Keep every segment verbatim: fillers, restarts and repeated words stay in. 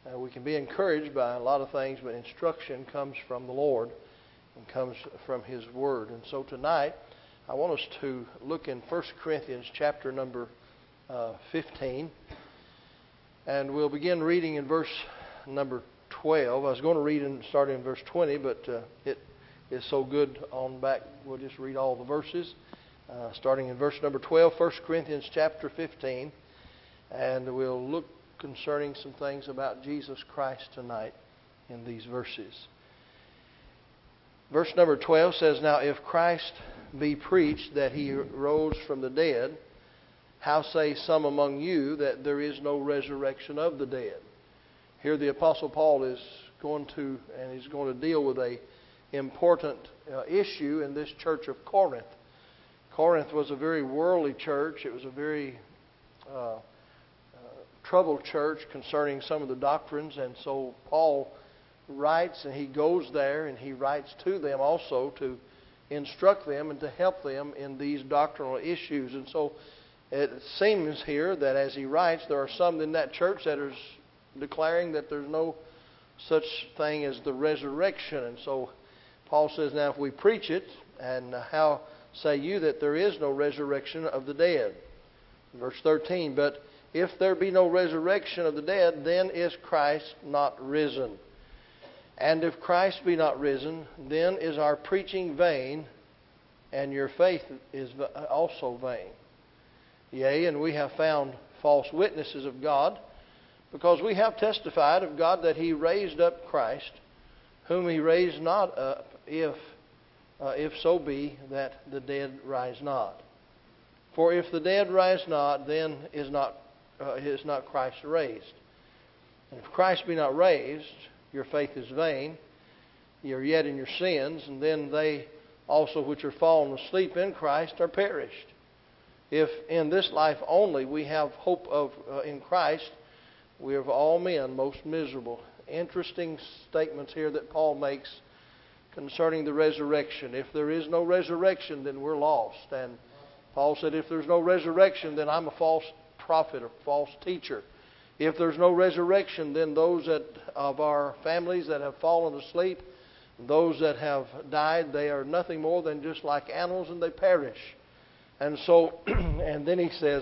Uh, we can be encouraged by a lot of things, but instruction comes from the Lord and comes from His Word. And so tonight, I want us to look in First Corinthians chapter number uh, fifteen. And we'll begin reading in verse number twelve. I was going to read in, starting in verse twenty, but uh, it is so good on back, we'll just read all the verses. Uh, starting in verse number twelve, First Corinthians chapter fifteen. And we'll look concerning some things about Jesus Christ tonight in these verses. Verse number twelve says, "Now if Christ be preached that He rose from the dead, how say some among you that there is no resurrection of the dead?" Here the Apostle Paul is going to, and he's going to deal with a important uh, issue in this church of Corinth. Corinth was a very worldly church. It was a very uh, uh, troubled church concerning some of the doctrines. And so Paul writes, and he goes there, and he writes to them also to instruct them and to help them in these doctrinal issues. And so it seems here that as he writes, there are some in that church that are declaring that there's no such thing as the resurrection. And so Paul says, now if we preach it, and how say you that there is no resurrection of the dead? Verse thirteen, "But if there be no resurrection of the dead, then is Christ not risen. And if Christ be not risen, then is our preaching vain, and your faith is also vain. Yea, and we have found false witnesses of God, because we have testified of God that He raised up Christ, whom He raised not up, if uh, if so be that the dead rise not. For if the dead rise not, then is not uh, is not Christ raised. And if Christ be not raised, your faith is vain. Ye are yet in your sins, and then they also which are fallen asleep in Christ are perished. If in this life only we have hope of uh, in Christ, we are of all men most miserable." Interesting statements here that Paul makes concerning the resurrection. If there is no resurrection, then we're lost. And Paul said, if there's no resurrection, then I'm a false prophet or false teacher. If there's no resurrection, then those that of our families that have fallen asleep, those that have died, they are nothing more than just like animals, and they perish. And so, and then he says,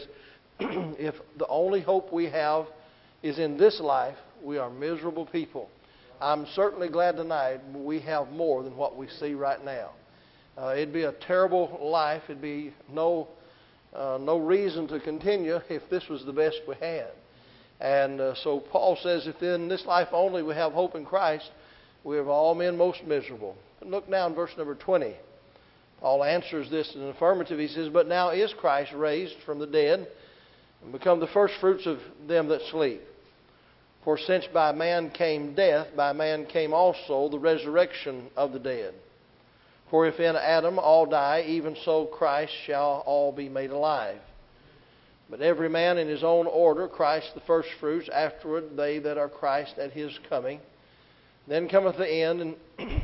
if the only hope we have is in this life, we are miserable people. I'm certainly glad tonight we have more than what we see right now. Uh, it'd be a terrible life. It'd be no uh, no reason to continue if this was the best we had. And uh, so Paul says, if in this life only we have hope in Christ, we are of all men most miserable. And look now in verse number twenty. Paul answers this in an affirmative. He says, "But now is Christ raised from the dead, and become the firstfruits of them that sleep. For since by man came death, by man came also the resurrection of the dead. For if in Adam all die, even so Christ shall all be made alive. But every man in his own order, Christ the firstfruits, afterward they that are Christ at His coming. Then cometh the end, and,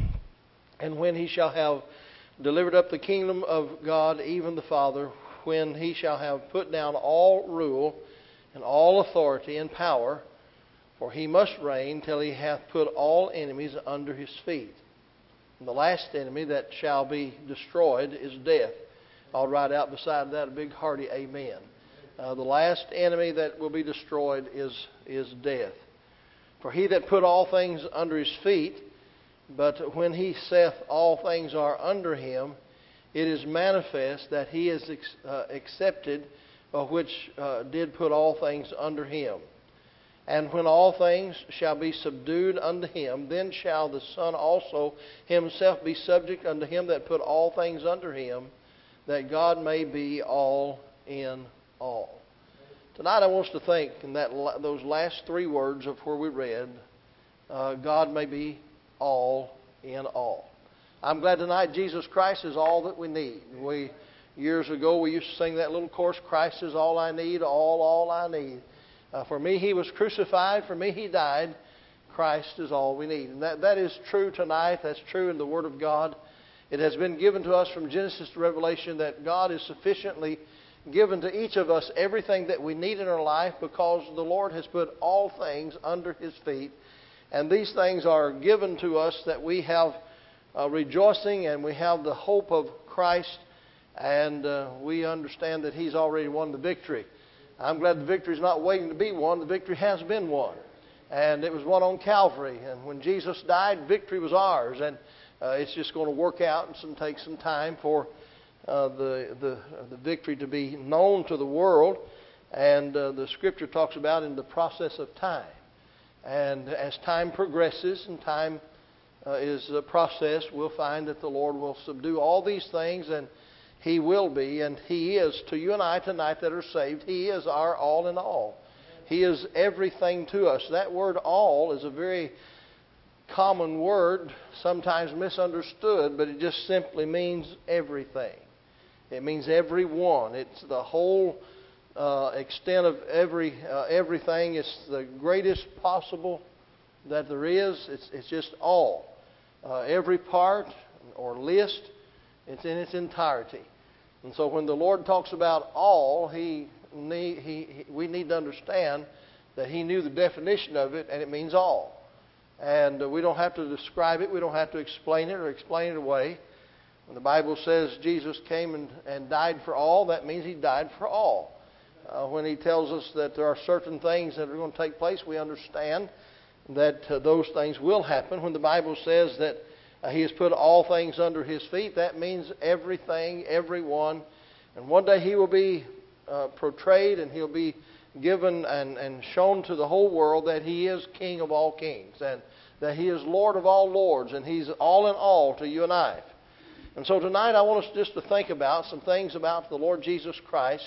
and when He shall have delivered up the kingdom of God, even the Father, when He shall have put down all rule and all authority and power, for He must reign till He hath put all enemies under His feet. And the last enemy that shall be destroyed is death." I'll write out beside that a big hearty amen. Uh, the last enemy that will be destroyed is, is death. "For He that put all things under His feet, but when He saith all things are under Him, it is manifest that He is ex- uh, accepted, uh, which uh, did put all things under Him. And when all things shall be subdued unto Him, then shall the Son also Himself be subject unto Him that put all things under Him, that God may be all in all." Tonight I want us to think in that those last three words of where we read, uh, God may be all in all. I'm glad tonight Jesus Christ is all that we need. We years ago we used to sing that little chorus, "Christ is all I need, all, all I need. Uh, for me He was crucified, for me He died. Christ is all we need." And that, that is true tonight. That's true in the Word of God. It has been given to us from Genesis to Revelation that God is sufficiently given to each of us everything that we need in our life, because the Lord has put all things under His feet. And these things are given to us that we have uh, rejoicing, and we have the hope of Christ, and uh, we understand that He's already won the victory. I'm glad the victory is not waiting to be won. The victory has been won. And it was won on Calvary. And when Jesus died, victory was ours. And uh, it's just going to work out and some, take some time for uh, the, the, the victory to be known to the world. And uh, the Scripture talks about in the process of time. And as time progresses and time uh, is a process, we'll find that the Lord will subdue all these things, and He will be, and He is, to you and I tonight that are saved, He is our all in all. He is everything to us. That word all is a very common word, sometimes misunderstood, but it just simply means everything. It means everyone. It's the whole uh, extent of every uh, everything. It's the greatest possible that there is. It's, it's just all. Uh, every part or list, it's in its entirety. And so when the Lord talks about all, he, need, he, he we need to understand that He knew the definition of it, and it means all. And uh, we don't have to describe it. We don't have to explain it or explain it away. When the Bible says Jesus came and, and died for all, that means He died for all. Uh, when He tells us that there are certain things that are going to take place, we understand that uh, those things will happen. When the Bible says that uh, He has put all things under His feet, that means everything, everyone. And one day He will be uh, portrayed, and He'll be given and, and shown to the whole world that He is King of all kings, and that He is Lord of all lords, and He's all in all to you and I. And so tonight I want us just to think about some things about the Lord Jesus Christ.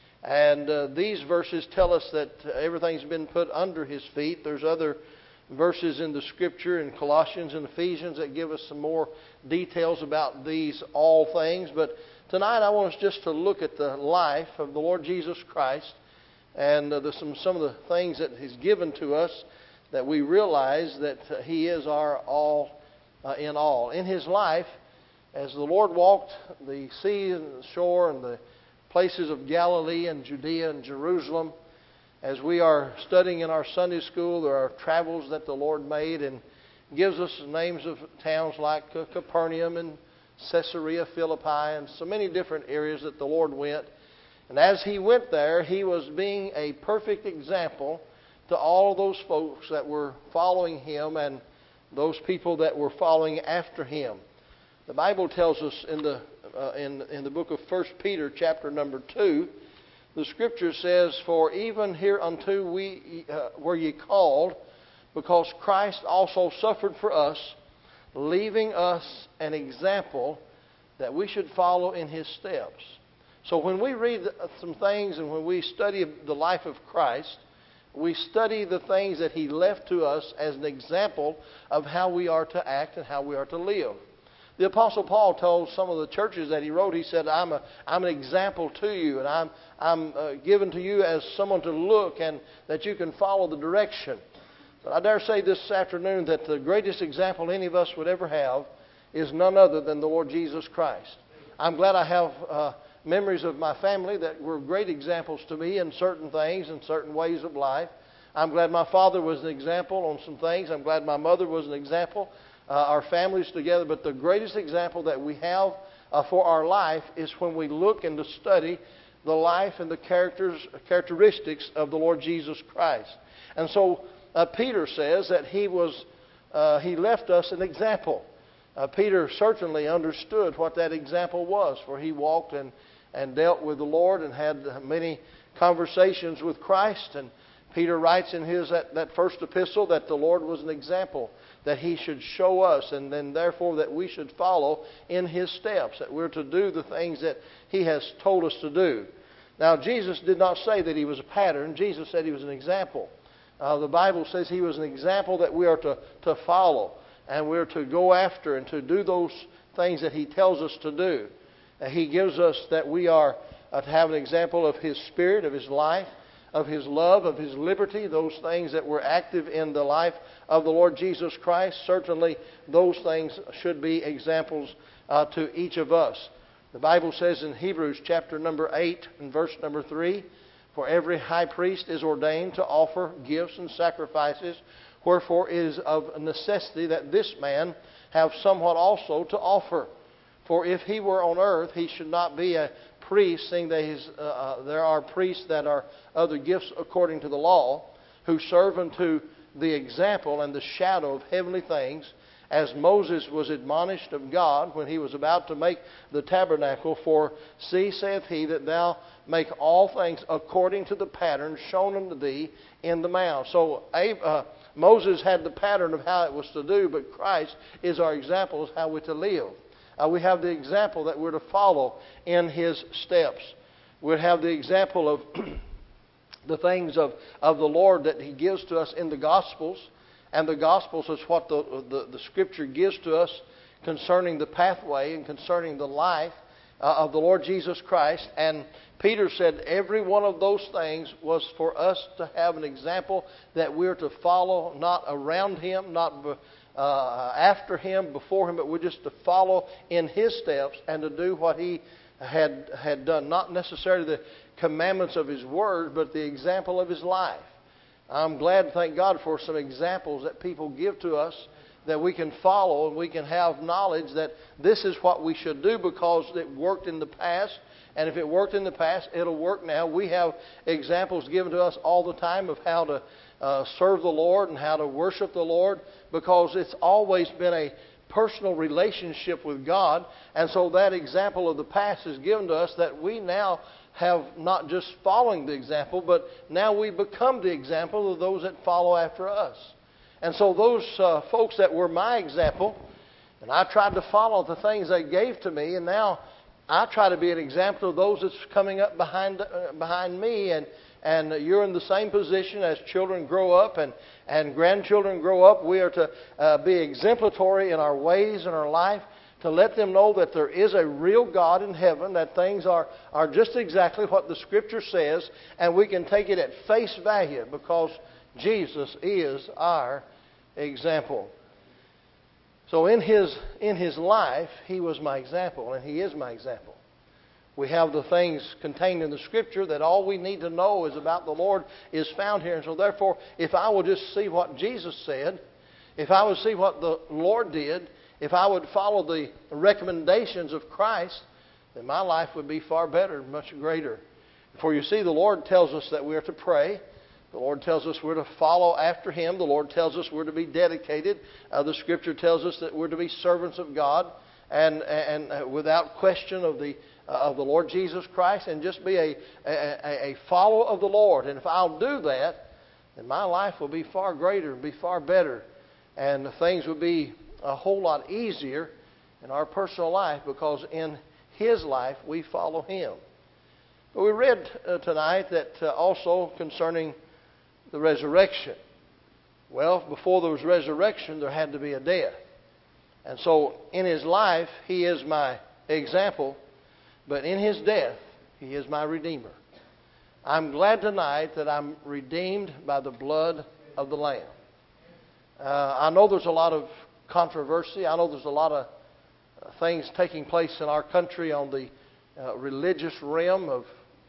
And uh, these verses tell us that everything's been put under His feet. There's other verses in the Scripture in Colossians and Ephesians that give us some more details about these all things. But tonight I want us just to look at the life of the Lord Jesus Christ, and uh, the, some, some of the things that He's given to us, that we realize that uh, He is our all uh, in all. In His life, as the Lord walked the sea and the shore and the places of Galilee and Judea and Jerusalem, as we are studying in our Sunday school, there are travels that the Lord made, and gives us names of towns like Capernaum and Caesarea Philippi and so many different areas that the Lord went. And as He went there, He was being a perfect example to all of those folks that were following Him and those people that were following after Him. The Bible tells us in the uh, in in the book of First Peter, chapter number two, the Scripture says, "For even hereunto we uh, were ye called, because Christ also suffered for us, leaving us an example that we should follow in His steps." So when we read some things and when we study the life of Christ, we study the things that He left to us as an example of how we are to act and how we are to live. The Apostle Paul told some of the churches that he wrote, he said, I'm, a, I'm an example to you, and I'm, I'm uh, given to you as someone to look and that you can follow the direction. But I dare say this afternoon that the greatest example any of us would ever have is none other than the Lord Jesus Christ. I'm glad I have uh, memories of my family that were great examples to me in certain things and certain ways of life. I'm glad my father was an example on some things. I'm glad my mother was an example. Uh, our families together. But the greatest example that we have uh, for our life is when we look and to study the life and the characters, characteristics of the Lord Jesus Christ. And so uh, Peter says that he was uh, he left us an example. Uh, Peter certainly understood what that example was, for he walked and, and dealt with the Lord and had many conversations with Christ. And Peter writes in his that, that first epistle that the Lord was an example that He should show us, and then therefore that we should follow in His steps, that we're to do the things that He has told us to do. Now, Jesus did not say that He was a pattern. Jesus said He was an example. Uh, the Bible says He was an example that we are to, to follow, and we're to go after and to do those things that He tells us to do. Uh, he gives us that we are uh, to have an example of His Spirit, of His life, of His love, of His liberty, those things that were active in the life of the Lord Jesus Christ. Certainly those things should be examples uh, to each of us. The Bible says in Hebrews chapter number eight and verse number three, "For every high priest is ordained to offer gifts and sacrifices, wherefore it is of necessity that this man have somewhat also to offer. For if he were on earth, he should not be a priest, seeing that his, uh, uh, there are priests that are other gifts according to the law, who serve unto the example and the shadow of heavenly things, as Moses was admonished of God when he was about to make the tabernacle. For see, saith he, that thou make all things according to the pattern shown unto thee in the mount." So uh, Moses had the pattern of how it was to do, but Christ is our example of how we're to live. Uh, we have the example that we're to follow in His steps. We have the example of the things of, of the Lord that He gives to us in the Gospels. And the Gospels is what the, the, the Scripture gives to us concerning the pathway and concerning the life uh, of the Lord Jesus Christ. And Peter said every one of those things was for us to have an example that we're to follow, not around Him, not uh, after Him, before Him, but we're just to follow in His steps and to do what He had, had done. Not necessarily the commandments of His Word, but the example of His life. I'm glad, thank God, for some examples that people give to us that we can follow and we can have knowledge that this is what we should do because it worked in the past. And if it worked in the past, it'll work now. We have examples given to us all the time of how to uh, serve the Lord and how to worship the Lord, because it's always been a personal relationship with God. And so that example of the past is given to us that we now have not just following the example, but now we become the example of those that follow after us. And so those uh, folks that were my example, and I tried to follow the things they gave to me, and now I try to be an example of those that's coming up behind uh, behind me. And, and you're in the same position as children grow up and, and grandchildren grow up. We are to uh, be exemplary in our ways and our life, to let them know that there is a real God in heaven, that things are, are just exactly what the Scripture says, and we can take it at face value because Jesus is our example. So in his, in his life, He was my example, and He is my example. We have the things contained in the Scripture that all we need to know is about the Lord is found here. And so therefore, if I will just see what Jesus said, if I would see what the Lord did, if I would follow the recommendations of Christ, then my life would be far better, much greater. For you see, the Lord tells us that we are to pray. The Lord tells us we're to follow after Him. The Lord tells us we're to be dedicated. Uh, the Scripture tells us that we're to be servants of God and, and uh, without question of the uh, of the Lord Jesus Christ, and just be a, a, a follower of the Lord. And if I'll do that, then my life will be far greater, be far better, and things will be a whole lot easier in our personal life because in His life we follow Him. But we read uh, tonight that uh, also concerning the resurrection. Well, before there was resurrection, there had to be a death. And so in His life, He is my example, but in His death, He is my Redeemer. I'm glad tonight that I'm redeemed by the blood of the Lamb. Uh, I know there's a lot of controversy. I know there's a lot of things taking place in our country on the uh, religious realm of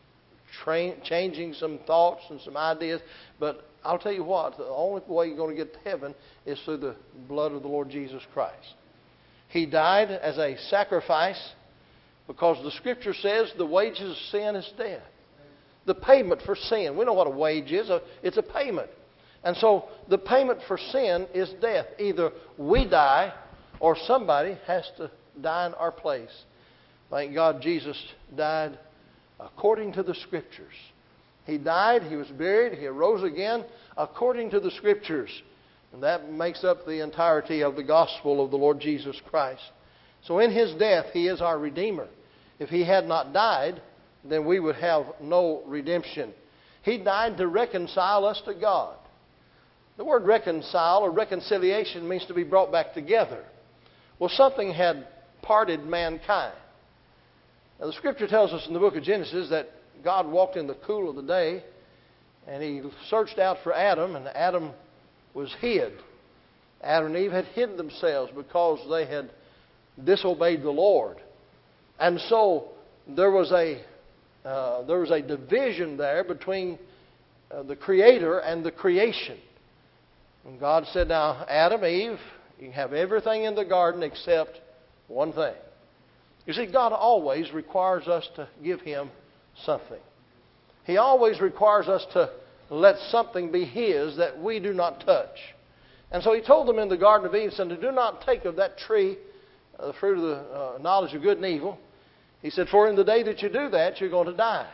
tra- changing some thoughts and some ideas. But I'll tell you what, the only way you're going to get to heaven is through the blood of the Lord Jesus Christ. He died as a sacrifice because the Scripture says the wages of sin is death. The payment for sin. We know what a wage is. It's a payment. And so the payment for sin is death. Either we die or somebody has to die in our place. Thank God Jesus died according to the Scriptures. He died, He was buried, He arose again according to the Scriptures. And that makes up the entirety of the gospel of the Lord Jesus Christ. So in His death, He is our Redeemer. If He had not died, then we would have no redemption. He died to reconcile us to God. The word reconcile or reconciliation means to be brought back together. Well, something had parted mankind. Now, the Scripture tells us in the book of Genesis that God walked in the cool of the day and He searched out for Adam, and Adam was hid. Adam and Eve had hid themselves because they had disobeyed the Lord. And so there was a uh, there was a division there between uh, the Creator and the creation. And God said, now, Adam, Eve, you can have everything in the garden except one thing. You see, God always requires us to give Him something. He always requires us to let something be His that we do not touch. And so He told them in the Garden of Eden, said, do not take of that tree, uh, the fruit of the uh, knowledge of good and evil. He said, for in the day that you do that, you're going to die.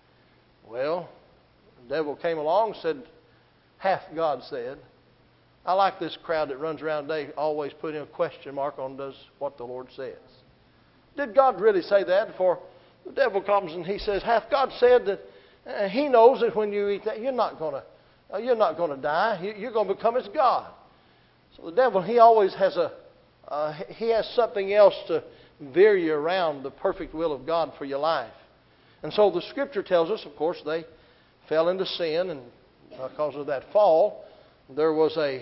Well, the devil came along and said, hath God said. I like this crowd that runs around today always putting a question mark on does what the Lord says. Did God really say that? For the devil comes and he says, hath God said that uh, He knows that when you eat that, you're not going to uh, you're not going to die. You're going to become as God. So the devil, he always has a uh, he has something else to veer you around the perfect will of God for your life. And so the Scripture tells us, of course, they fell into sin, and because of that fall, there was a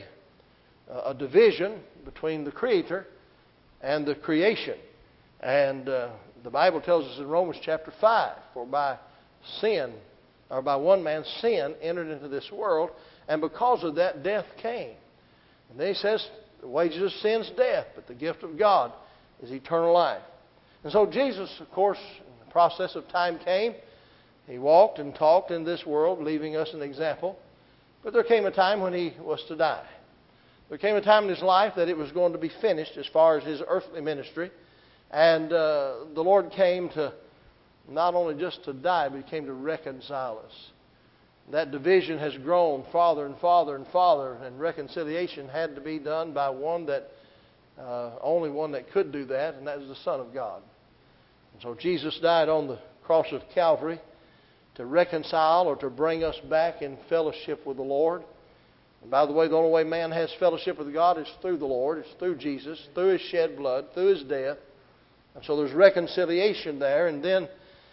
a division between the Creator and the creation. And uh, the Bible tells us in Romans chapter five, for by sin, or by one man's sin, entered into this world, and because of that, death came. And then he says, the wages of sin is death, but the gift of God is eternal life. And so Jesus, of course, in the process of time came. He walked and talked in this world, leaving us an example. But there came a time when He was to die. There came a time in His life that it was going to be finished as far as His earthly ministry. And uh, the Lord came to not only just to die, but He came to reconcile us. That division has grown farther and farther and farther, and reconciliation had to be done by one that, uh, only one that could do that, and that is the Son of God. And so Jesus died on the cross of Calvary to reconcile or to bring us back in fellowship with the Lord. And by the way, the only way man has fellowship with God is through the Lord. It's through Jesus, through His shed blood, through His death. And so there's reconciliation there. And then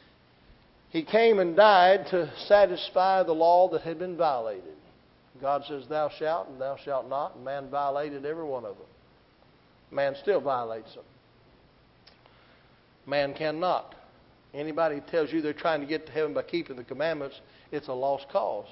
He came and died to satisfy the law that had been violated. God says, thou shalt and thou shalt not. And man violated every one of them. Man still violates them. Man cannot. Anybody who tells you they're trying to get to heaven by keeping the commandments, it's a lost cause.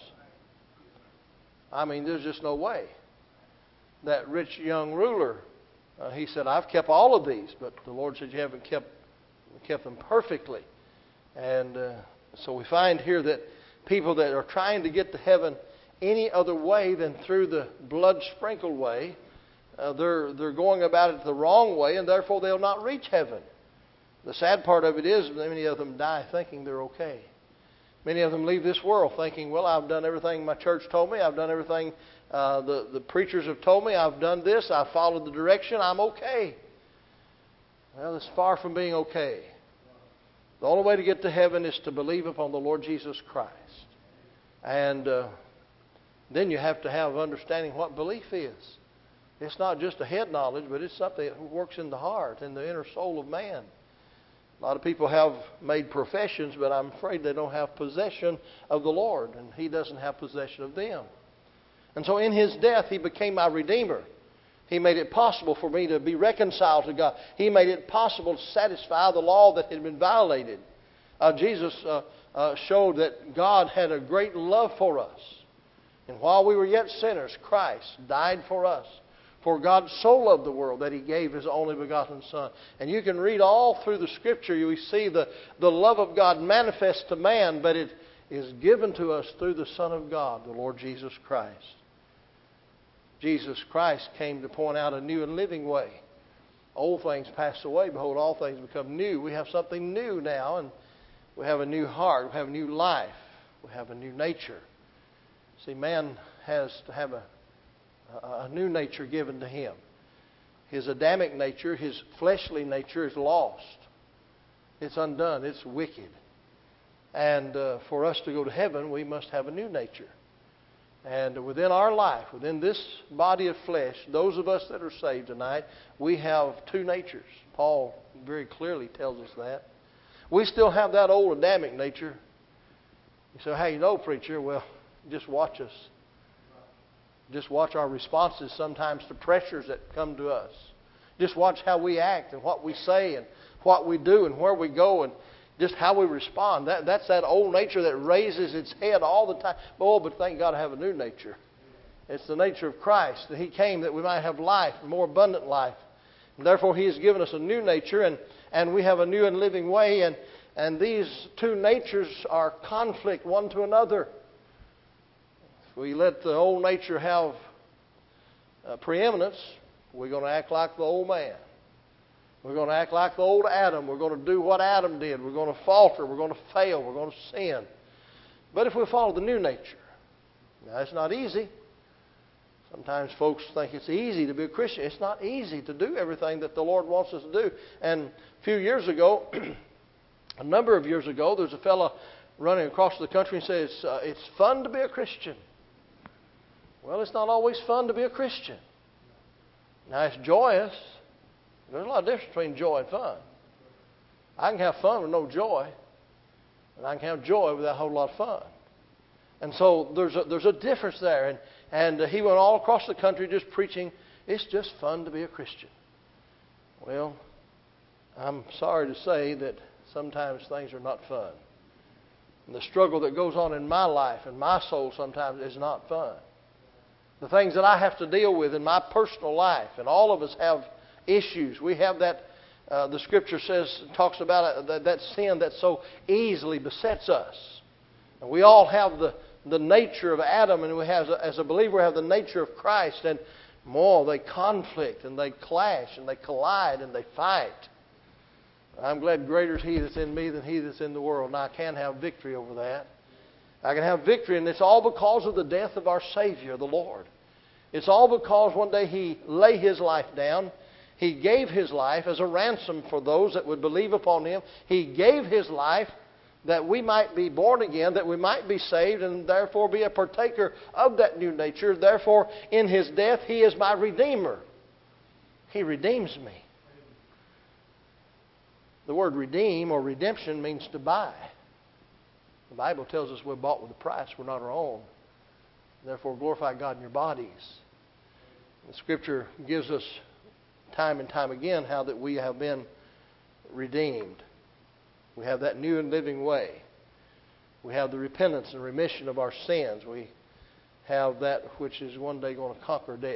I mean, there's just no way. That rich young ruler, uh, he said, I've kept all of these, but the Lord said you haven't kept kept them perfectly. And uh, so we find here that people that are trying to get to heaven any other way than through the blood-sprinkled way, uh, they're they're going about it the wrong way, and therefore they'll not reach heaven. The sad part of it is many of them die thinking they're okay. Many of them leave this world thinking, well, I've done everything my church told me. I've done everything uh, the, the preachers have told me. I've done this. I've followed the direction. I'm okay. Well, it's far from being okay. The only way to get to heaven is to believe upon the Lord Jesus Christ. And uh, then you have to have understanding what belief is. It's not just a head knowledge, but it's something that works in the heart, in the inner soul of man. A lot of people have made professions, but I'm afraid they don't have possession of the Lord, and He doesn't have possession of them. And so in His death, He became my Redeemer. He made it possible for me to be reconciled to God. He made it possible to satisfy the law that had been violated. Uh, Jesus uh, uh, showed that God had a great love for us. And while we were yet sinners, Christ died for us. For God so loved the world that He gave His only begotten Son. And you can read all through the Scripture. You see the, the love of God manifest to man, but it is given to us through the Son of God, the Lord Jesus Christ. Jesus Christ came to point out a new and living way. Old things pass away. Behold, all things become new. We have something new now, and we have a new heart. We have a new life. We have a new nature. See, man has to have a A new nature given to him. His Adamic nature, his fleshly nature is lost. It's undone. It's wicked. And uh, for us to go to heaven, we must have a new nature. And within our life, within this body of flesh, those of us that are saved tonight, we have two natures. Paul very clearly tells us that. We still have that old Adamic nature. You say, how you know, preacher? Well, just watch us. Just watch our responses sometimes to pressures that come to us. Just watch how we act and what we say and what we do and where we go and just how we respond. That, that's that old nature that raises its head all the time. Oh, but thank God I have a new nature. It's the nature of Christ. He came that we might have life, more abundant life. And therefore, He has given us a new nature, and, and we have a new and living way. And, and these two natures are conflict one to another. If we let the old nature have uh, preeminence, we're going to act like the old man. We're going to act like the old Adam. We're going to do what Adam did. We're going to falter. We're going to fail. We're going to sin. But if we follow the new nature, now it's not easy. Sometimes folks think it's easy to be a Christian. It's not easy to do everything that the Lord wants us to do. And a few years ago, a number of years ago, there's a fellow running across the country and says, uh, it's fun to be a Christian. Well, it's not always fun to be a Christian. Now, it's joyous. There's a lot of difference between joy and fun. I can have fun with no joy, and I can have joy without a whole lot of fun. And so there's a, there's a difference there. And, and uh, he went all across the country just preaching, it's just fun to be a Christian. Well, I'm sorry to say that sometimes things are not fun. And the struggle that goes on in my life and my soul sometimes is not fun. The things that I have to deal with in my personal life, and all of us have issues. We have that, uh, the Scripture says, talks about it, that, that sin that so easily besets us. And we all have the, the nature of Adam, and we have, as a believer, we have the nature of Christ. And more, they conflict, and they clash, and they collide, and they fight. I'm glad greater is He that's in me than he that's in the world, and I can have victory over that. I can have victory, and it's all because of the death of our Savior, the Lord. It's all because one day He laid His life down. He gave His life as a ransom for those that would believe upon Him. He gave His life that we might be born again, that we might be saved, and therefore be a partaker of that new nature. Therefore, in His death, He is my Redeemer. He redeems me. The word redeem or redemption means to buy. The Bible tells us we're bought with a price. We're not our own. Therefore, glorify God in your bodies. The Scripture gives us time and time again how that we have been redeemed. We have that new and living way. We have the repentance and remission of our sins. We have that which is one day going to conquer death.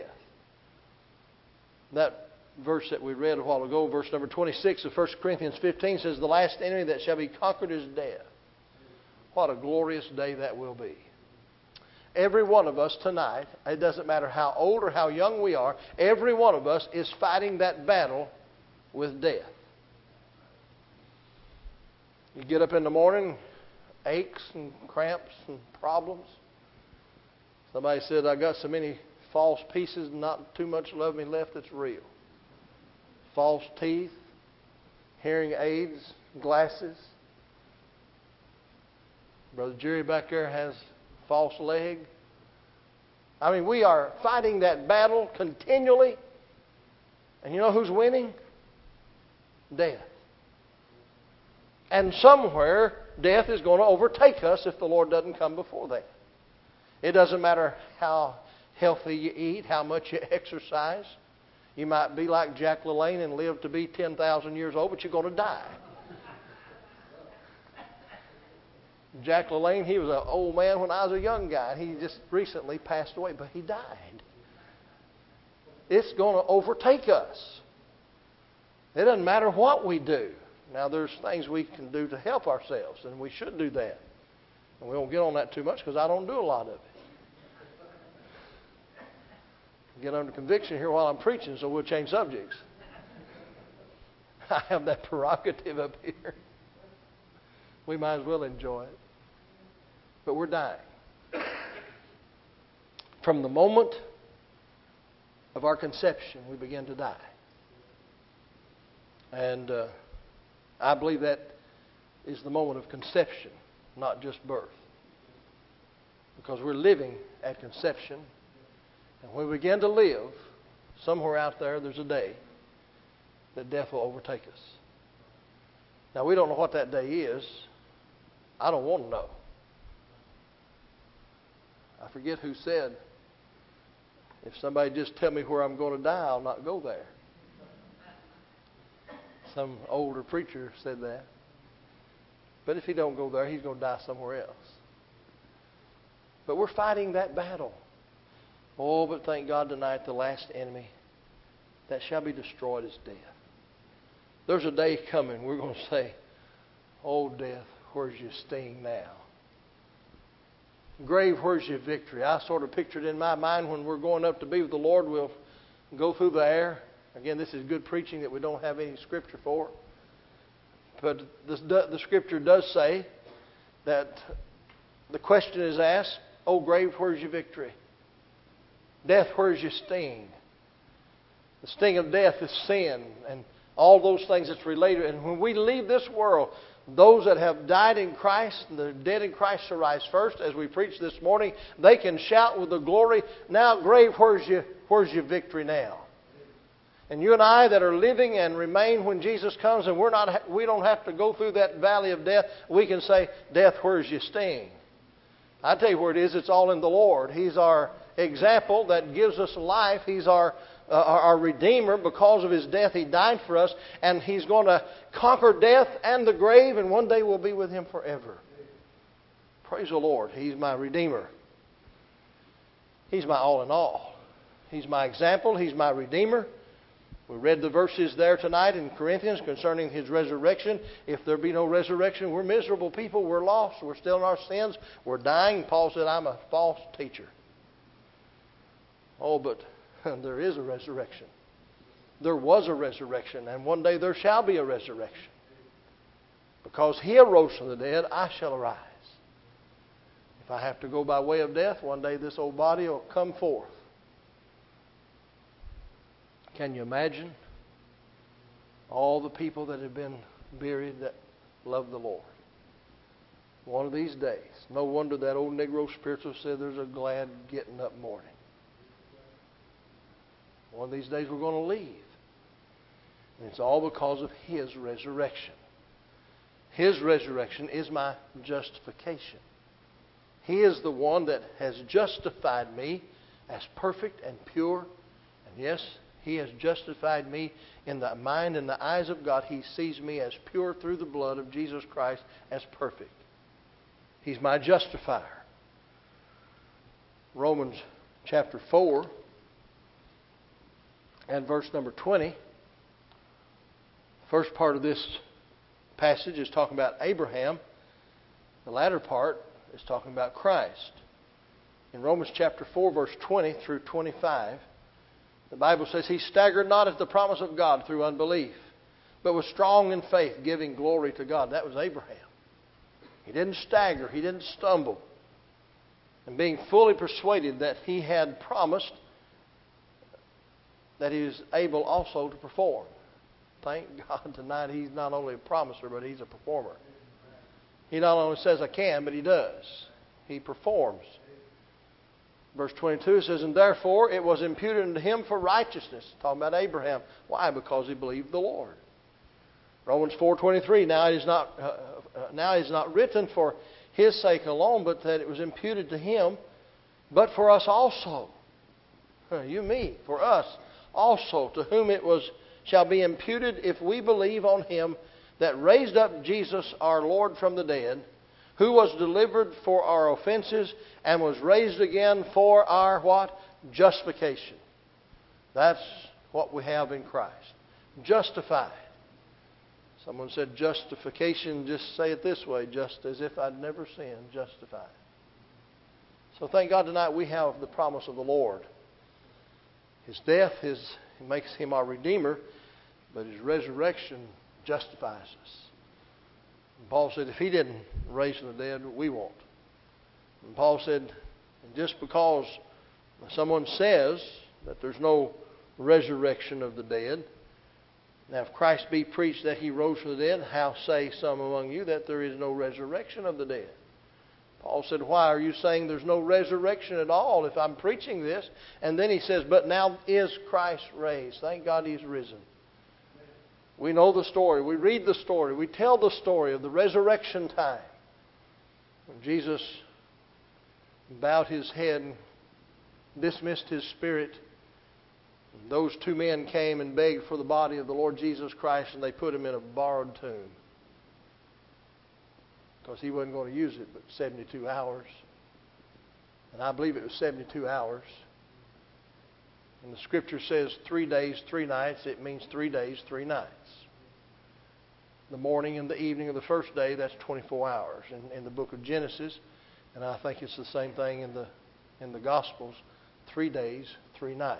That verse that we read a while ago, verse number twenty-six of First Corinthians fifteen, says, the last enemy that shall be conquered is death. What a glorious day that will be. Every one of us tonight, it doesn't matter how old or how young we are, every one of us is fighting that battle with death. You get up in the morning, aches and cramps and problems. Somebody said, I got so many false pieces and not too much love me left that's real. False teeth, hearing aids, glasses. Brother Jerry back there has false leg. I mean, we are fighting that battle continually. And you know who's winning? Death. And somewhere, death is going to overtake us if the Lord doesn't come before that. It doesn't matter how healthy you eat, how much you exercise. You might be like Jack LaLanne and live to be ten thousand years old, but you're going to die. Jack LaLanne, he was an old man when I was a young guy. He just recently passed away, but he died. It's going to overtake us. It doesn't matter what we do. Now, there's things we can do to help ourselves, and we should do that. And we won't get on that too much because I don't do a lot of it. Get under conviction here while I'm preaching, so we'll change subjects. I have that prerogative up here. We might as well enjoy it. But we're dying. From the moment of our conception, we begin to die. And uh, I believe that is the moment of conception, not just birth. Because we're living at conception. And when we begin to live, somewhere out there, there's a day that death will overtake us. Now, we don't know what that day is. I don't want to know. I forget who said, if somebody just tell me where I'm going to die, I'll not go there. Some older preacher said that. But if he don't go there, he's going to die somewhere else. But we're fighting that battle. Oh, but thank God tonight the last enemy that shall be destroyed is death. There's a day coming we're going to say, oh, death, where's your sting now? Grave, where's your victory? I sort of pictured in my mind when we're going up to be with the Lord, we'll go through the air. Again, this is good preaching that we don't have any scripture for. But the, the scripture does say that the question is asked, oh, grave, where's your victory? Death, where's your sting? The sting of death is sin and all those things that's related. And when we leave this world, those that have died in Christ and the dead in Christ shall rise first, as we preached this morning, they can shout with the glory, now grave, where's your, where's your victory now? And you and I that are living and remain when Jesus comes, and we're not, we don't have to go through that valley of death, we can say, death, where's your sting? I tell you where it is, it's all in the Lord. He's our example that gives us life. He's our uh, our Redeemer. Because of His death, He died for us. And He's going to conquer death and the grave. And one day we'll be with Him forever. Praise the Lord. He's my Redeemer. He's my all in all. He's my example. He's my Redeemer. We read the verses there tonight in Corinthians concerning His resurrection. If there be no resurrection, we're miserable people. We're lost. We're still in our sins. We're dying. Paul said, I'm a false teacher. Oh, but there is a resurrection. There was a resurrection, and one day there shall be a resurrection. Because He arose from the dead, I shall arise. If I have to go by way of death, one day this old body will come forth. Can you imagine all the people that have been buried that love the Lord? One of these days. No wonder that old Negro spiritualist said there's a glad getting up morning. One of these days we're going to leave. And it's all because of His resurrection. His resurrection is my justification. He is the one that has justified me as perfect and pure. And yes, He has justified me in the mind and the eyes of God. He sees me as pure through the blood of Jesus Christ, as perfect. He's my justifier. Romans chapter four and verse number twenty. First part of this passage is talking about Abraham. The latter part is talking about Christ. In Romans chapter four, verse twenty through twenty-five, the Bible says, He staggered not at the promise of God through unbelief, but was strong in faith, giving glory to God. That was Abraham. He didn't stagger. He didn't stumble. And being fully persuaded that He had promised, that He was able also to perform. Thank God tonight He's not only a promiser, but He's a performer. He not only says, I can, but He does. He performs. Verse twenty-two says, and therefore it was imputed unto him for righteousness. Talking about Abraham. Why? Because he believed the Lord. Romans four twenty-three, now it is not uh, uh, now it is not written for his sake alone, but that it was imputed to him, but for us also. Uh, you, me, for us also, to whom it was shall be imputed if we believe on Him that raised up Jesus our Lord from the dead, who was delivered for our offenses and was raised again for our what? Justification. That's what we have in Christ. Justified. Someone said justification, just say it this way, just as if I'd never sinned, justified. So thank God tonight we have the promise of the Lord. His death his, makes Him our Redeemer, but His resurrection justifies us. And Paul said, if He didn't raise from the dead, we won't. And Paul said, just because someone says that there's no resurrection of the dead, now if Christ be preached that He rose from the dead, how say some among you that there is no resurrection of the dead? Paul said, why are you saying there's no resurrection at all if I'm preaching this? And then he says, but now is Christ raised. Thank God He's risen. We know the story. We read the story. We tell the story of the resurrection time. When Jesus bowed His head and dismissed His spirit Those two men came and begged for the body of the Lord Jesus Christ, and they put him in a borrowed tomb. Because he wasn't going to use it but seventy-two hours. And I believe it was seventy-two hours. And the Scripture says three days, three nights. It means three days, three nights. The morning and the evening of the first day, that's twenty-four hours. In, in the book of Genesis, and I think it's the same thing in the in the Gospels, three days, three nights.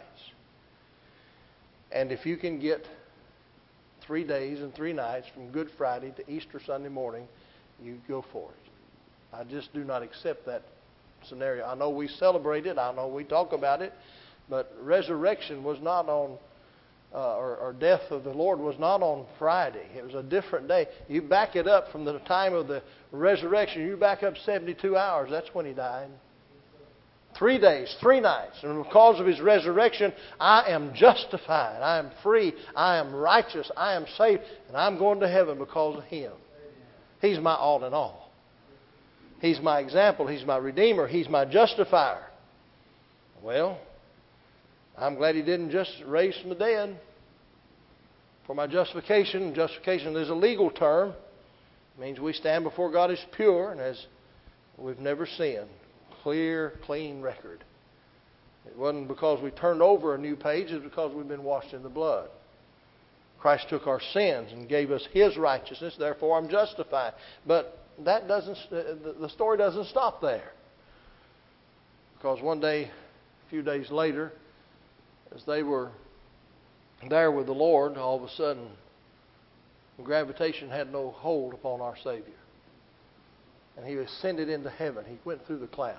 And if you can get three days and three nights from Good Friday to Easter Sunday morning, you go for it. I just do not accept that scenario. I know we celebrate it. I know we talk about it. But resurrection was not on, uh, or, or death of the Lord was not on Friday. It was a different day. You back it up from the time of the resurrection. You back up seventy-two hours. That's when He died. Three days, three nights. And because of His resurrection, I am justified. I am free. I am righteous. I am saved. And I'm going to heaven because of Him. He's my all in all. He's my example. He's my Redeemer. He's my justifier. Well, I'm glad He didn't just raise from the dead. For my justification, justification is a legal term. It means we stand before God as pure and as we've never sinned. Clear, clean record. It wasn't because we turned over a new page. It's because we've been washed in the blood. Christ took our sins and gave us His righteousness. Therefore, I'm justified. But that doesn't. The story doesn't stop there. Because one day, a few days later, as they were there with the Lord, all of a sudden, gravitation had no hold upon our Savior. And He ascended into heaven. He went through the clouds.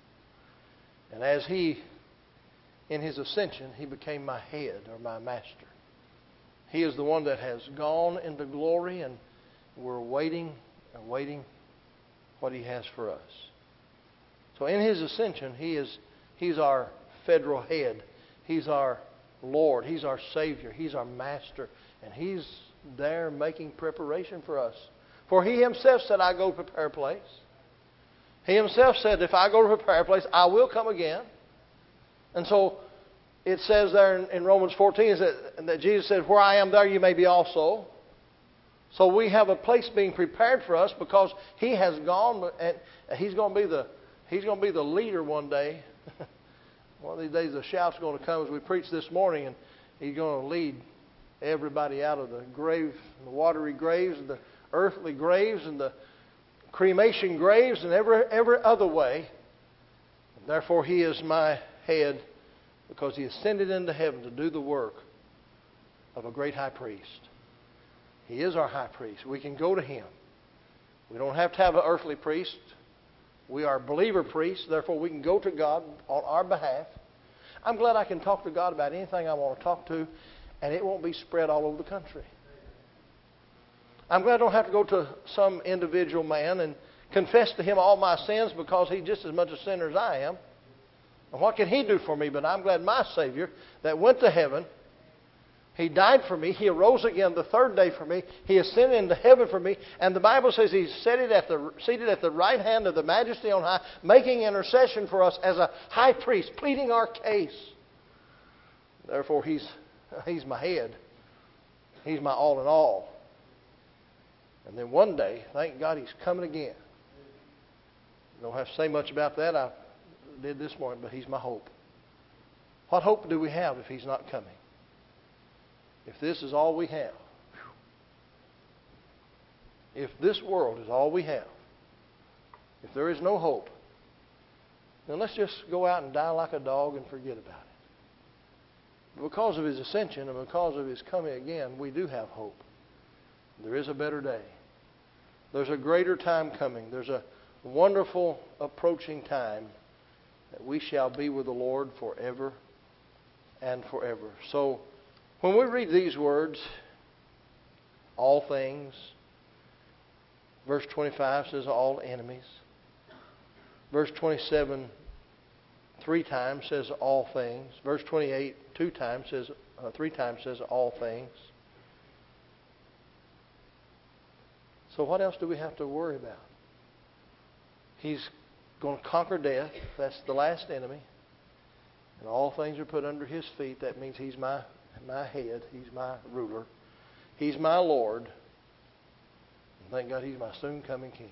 And as He, in His ascension, He became my head or my master. He is the one that has gone into glory, and we're waiting and waiting what He has for us. So in His ascension, He is He's our federal head. He's our Lord. He's our Savior. He's our Master. And He's there making preparation for us. For He Himself said, I go to prepare a place. He Himself said, if I go to prepare a place, I will come again. And so it says there in, in Romans fourteen is that, that Jesus said, where I am, there you may be also. So we have a place being prepared for us because He has gone, and He's going to be the He's going to be the leader one day. One of these days the shout's going to come as we preach this morning, and He's going to lead everybody out of the grave, the watery graves, and the earthly graves, and the cremation graves, and every every other way. And therefore He is my head, because He ascended into heaven to do the work of a great high priest. He is our high priest. We can go to Him. We don't have to have an earthly priest. We are believer priests. Therefore, we can go to God on our behalf. I'm glad I can talk to God about anything I want to talk to, and it won't be spread all over the country. I'm glad I don't have to go to some individual man and confess to him all my sins, because he's just as much a sinner as I am. And what can He do for me? But I'm glad my Savior that went to heaven, He died for me. He arose again the third day for me. He ascended into heaven for me. And the Bible says He's seated at the, seated at the right hand of the Majesty on high, making intercession for us as a high priest, pleading our case. Therefore, He's, he's my head. He's my all in all. And then one day, thank God, He's coming again. Don't have to say much about that. I did this morning, but He's my hope. What hope do we have if He's not coming? If this is all we have, if this world is all we have, if there is no hope, then let's just go out and die like a dog and forget about it. Because of His ascension and because of His coming again, we do have hope. There is a better day. There's a greater time coming. There's a wonderful approaching time that we shall be with the Lord forever and forever. So, when we read these words, all things, verse twenty-five says all enemies. Verse twenty-seven, three times says all things. Verse twenty-eight, two times says, uh, three times says all things. So what else do we have to worry about? He's going to conquer death. That's the last enemy. and all things are put under His feet, that means He's my, my head. He's my ruler. He's my Lord. And thank God He's my soon-coming King.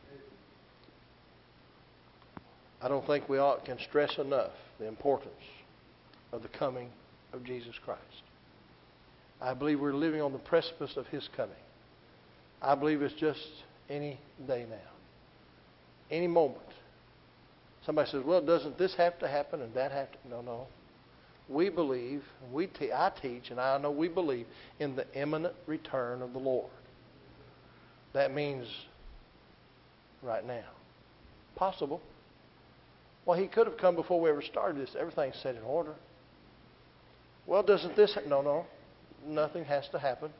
I don't think we ought can stress enough the importance of the coming of Jesus Christ. I believe we're living on the precipice of His coming. I believe it's just any day now. Any moment. Somebody says, well, doesn't this have to happen and that have to? No, no. We believe, we te- I teach, and I know we believe in the imminent return of the Lord. That means right now. Possible. Well, He could have come before we ever started this. Everything's set in order. Well, doesn't this... Ha- no, no. Nothing has to happen.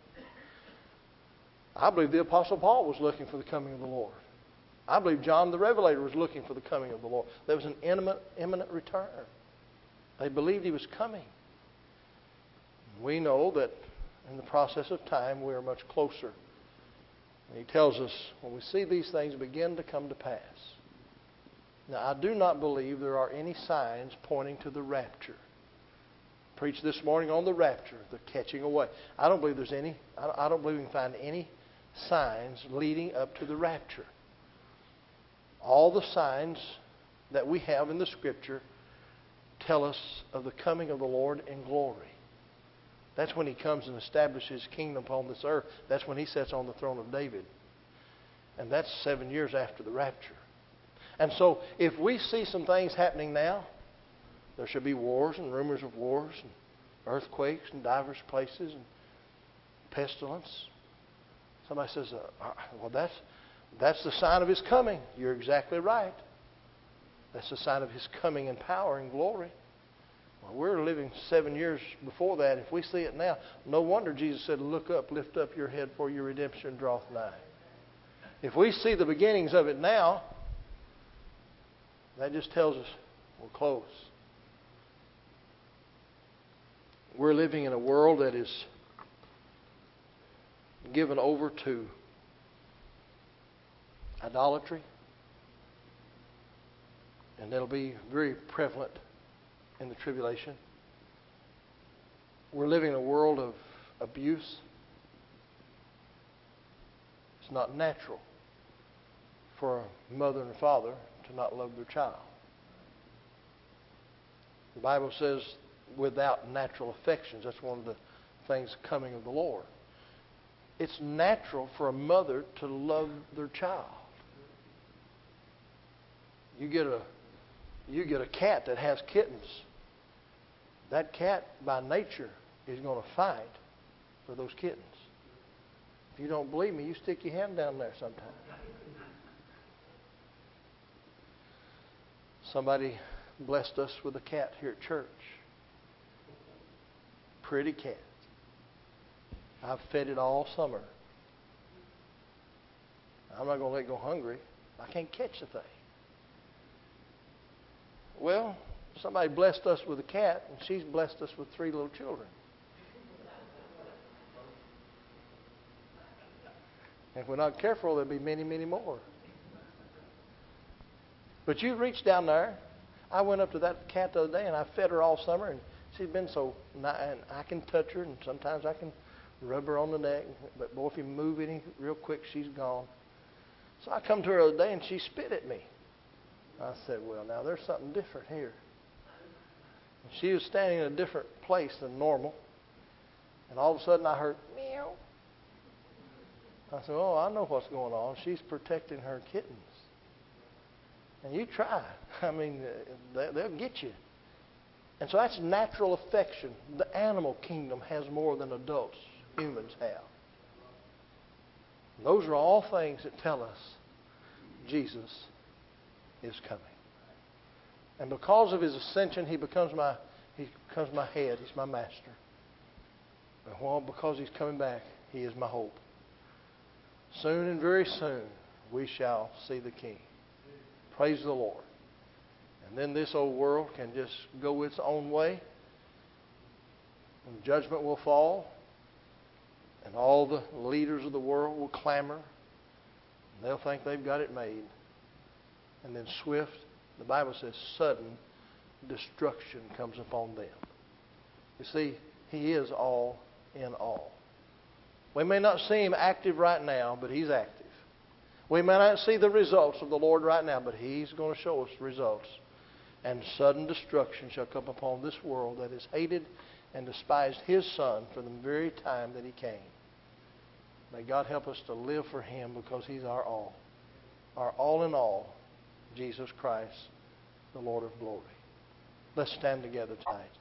I believe the Apostle Paul was looking for the coming of the Lord. I believe John the Revelator was looking for the coming of the Lord. There was an imminent, imminent return. They believed He was coming. We know that in the process of time we are much closer. And He tells us when we see these things begin to come to pass. Now, I do not believe there are any signs pointing to the rapture. Preached this morning on the rapture, the catching away. I don't believe there's any, I don't believe we can find any signs leading up to the rapture. All the signs that we have in the Scripture tell us of the coming of the Lord in glory. That's when He comes and establishes His kingdom upon this earth. That's when He sits on the throne of David. And that's seven years after the rapture. And so, if we see some things happening now, there should be wars and rumors of wars and earthquakes in diverse places and pestilence. Somebody says, uh, well, that's, that's the sign of His coming. You're exactly right. That's the sign of His coming in power and glory. Well, we're living seven years before that. If we see it now, no wonder Jesus said, look up, lift up your head, for your redemption draweth nigh. If we see the beginnings of it now, that just tells us we're close. We're living in a world that is given over to idolatry. And that'll be very prevalent in the tribulation. We're living in a world of abuse. It's not natural for a mother and a father to not love their child. The Bible says without natural affections. That's one of the things coming of the Lord. It's natural for a mother to love their child. You get a you get a cat that has kittens. That cat by nature is going to fight for those kittens. If you don't believe me, you stick your hand down there sometime. Somebody blessed us with a cat here at church. Pretty cat. I've fed it all summer. I'm not going to let it go hungry. I can't catch the thing. Well, somebody blessed us with a cat, and she's blessed us with three little children. If we're not careful, there'll be many, many more. But you reach down there. I went up to that cat the other day, and I fed her all summer, and she's been so nice, and I can touch her, and sometimes I can rub her on the neck. But boy, if you move any real quick, she's gone. So I come to her the other day, and she spit at me. I said, well, now there's something different here. And she was standing in a different place than normal. And all of a sudden I heard, meow. I said, oh, I know what's going on. She's protecting her kittens. And you try. I mean, they'll get you. And so that's natural affection. The animal kingdom has more than adults, humans have. And those are all things that tell us Jesus is coming. And because of His ascension, He becomes my He becomes my head. He's my master. And well, because He's coming back, He is my hope. Soon and very soon we shall see the King. Praise the Lord. And then this old world can just go its own way. And judgment will fall. And all the leaders of the world will clamor. And they'll think they've got it made. And then swift, the Bible says, sudden destruction comes upon them. You see, He is all in all. We may not see Him active right now, but He's active. We may not see the results of the Lord right now, but He's going to show us results. And sudden destruction shall come upon this world that has hated and despised His Son from the very time that He came. May God help us to live for Him because He's our all. Our all in all, Jesus Christ, the Lord of glory. Let's stand together tonight.